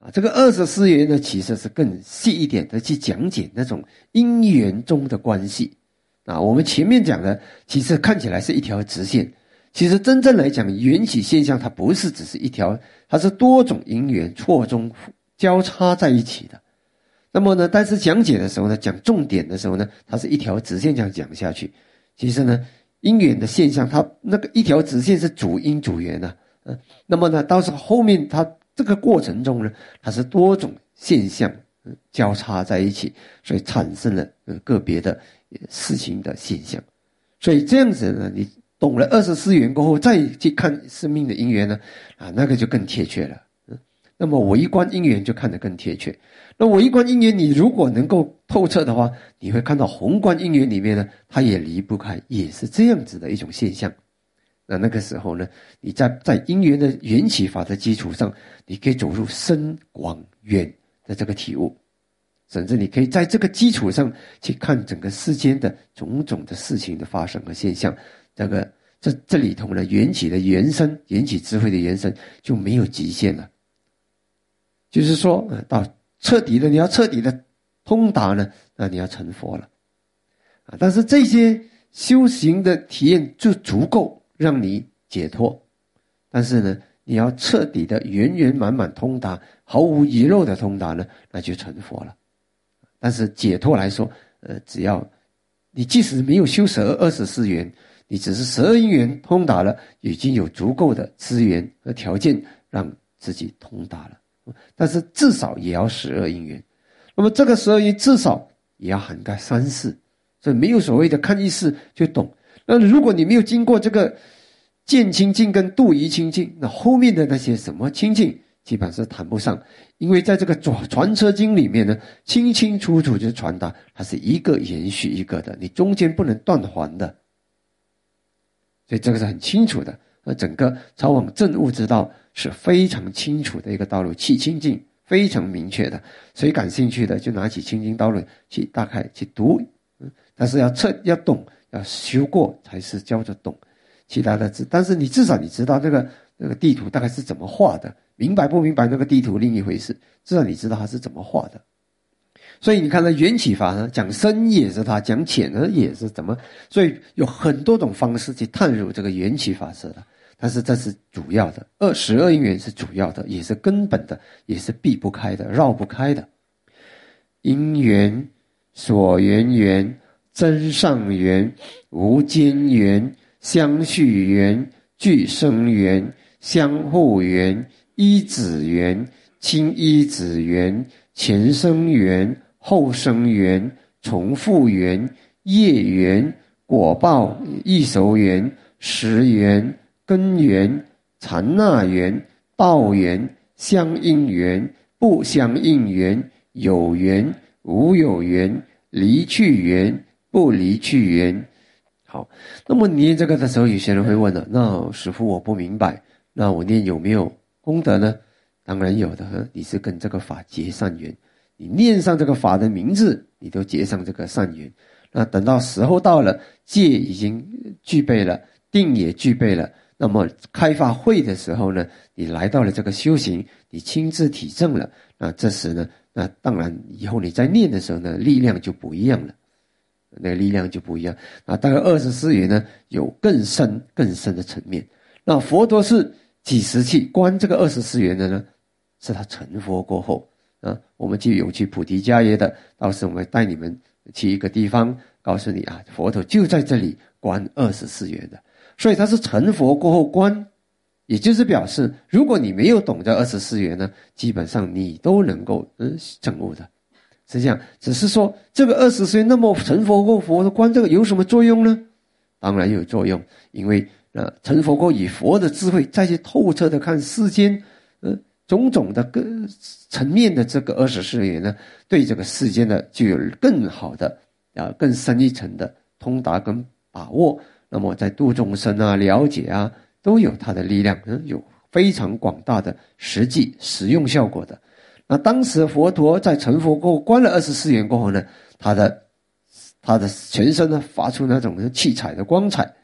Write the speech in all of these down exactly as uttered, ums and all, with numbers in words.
啊，这个二十四缘呢，其实是更细一点的去讲解那种因缘中的关系。啊，我们前面讲的，其实看起来是一条直线，其实真正来讲，缘起现象它不是只是一条，它是多种因缘错综交叉在一起的。那么呢，但是讲解的时候呢，讲重点的时候呢，它是一条直线这样讲下去。其实呢，因缘的现象，它那个一条直线是主因主缘啊，嗯，那么呢，到时候后面它这个过程中呢，它是多种现象交叉在一起，所以产生了个别的事情的现象。所以这样子呢，你懂了二十四缘过后，再去看生命的因缘呢，啊，那个就更贴切了。嗯，那么微观因缘就看得更贴切。那微观因缘，你如果能够透彻的话，你会看到宏观因缘里面呢，它也离不开，也是这样子的一种现象。那那个时候呢，你在在因缘的缘起法的基础上，你可以走入深广远的这个体悟，甚至你可以在这个基础上去看整个世间的种种的事情的发生和现象。这个这这里头呢，缘起的延伸，缘起智慧的延伸就没有极限了。就是说，到彻底的，你要彻底的通达呢，那你要成佛了啊！但是这些修行的体验就足够让你解脱，但是呢，你要彻底的圆圆满满通达，毫无遗漏的通达呢，那就成佛了。但是解脱来说，呃，只要你即使没有修十二十四缘，你只是十二因缘通达了，已经有足够的资源和条件让自己通达了。但是至少也要十二因缘，那么这个十二因至少也要涵盖三世，所以没有所谓的看一世就懂。那如果你没有经过这个见清净跟度疑清净，那后面的那些什么清净基本上是谈不上，因为在这个传车经里面呢，清清楚楚就传达它是一个延续一个的，你中间不能断环的，所以这个是很清楚的。那整个超往正悟之道是非常清楚的一个道路，气清净非常明确的。谁感兴趣的就拿起清净道论去大概去读，但是要彻要懂，要修过才是叫做懂。其他的但是你至少你知道那个那个地图大概是怎么画的，明白不明白那个地图另一回事，至少你知道它是怎么画的。所以你看到缘起法呢，讲深也是它，讲浅呢也是怎么，所以有很多种方式去探入这个缘起法则的。但是这是主要的，二十二因缘是主要的，也是根本的，也是避不开的，绕不开的。因缘、所缘缘、真上缘、无间缘、相续缘、俱生缘、相互缘、依止缘、亲依止缘、前生缘、后生缘、重复缘、业缘、果报异熟缘、识缘、根缘、禅那缘、道缘、相应缘、不相应缘、有缘、无有缘、离去缘、不离去缘。好，那么念这个的时候，有些人会问了，那师父我不明白，那我念有没有功德呢？当然有的，你是跟这个法结善缘，你念上这个法的名字，你都结上这个善缘。那等到时候到了，戒已经具备了，定也具备了，那么开发慧的时候呢，你来到了这个修行，你亲自体证了，那这时呢，那当然以后你在念的时候呢，力量就不一样了，那个力量就不一样。那大概二十四缘呢，有更深更深的层面。那佛陀是几时去观这个二十四缘的呢？是他成佛过后啊。我们去有去菩提迦耶的，到时我们带你们去一个地方，告诉你啊，佛陀就在这里观二十四缘的。所以他是成佛过后观，也就是表示，如果你没有懂这二十四缘呢，基本上你都能够嗯证悟的。是这样，只是说这个二十四缘，那么成佛过佛的观这个有什么作用呢？当然有作用，因为呃成佛过以佛的智慧再去透彻的看世间呃种种的各层面的这个二十四缘呢，对这个世间的就有更好的啊更深一层的通达跟把握。那么在度众生啊、了解啊，都有它的力量，有非常广大的实际实用效果的。那当时佛陀在成佛过后观了二十四缘过后呢，他的他的全身呢发出那种七彩的光彩。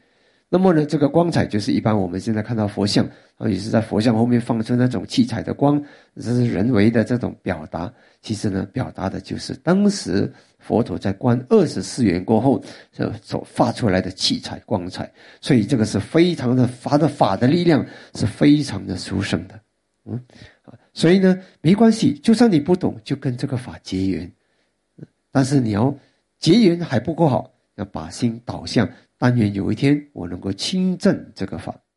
那么呢，这个光彩就是一般我们现在看到佛像，啊，也是在佛像后面放出那种七彩的光，这是人为的这种表达。其实呢，表达的就是当时佛陀在观二十四缘过后所发出来的七彩光彩。所以这个是非常的法的法的力量是非常的殊胜的。嗯，所以呢，没关系，就算你不懂，就跟这个法结缘。但是你要结缘还不够好，要把心导向，但愿有一天我能够亲证这个法。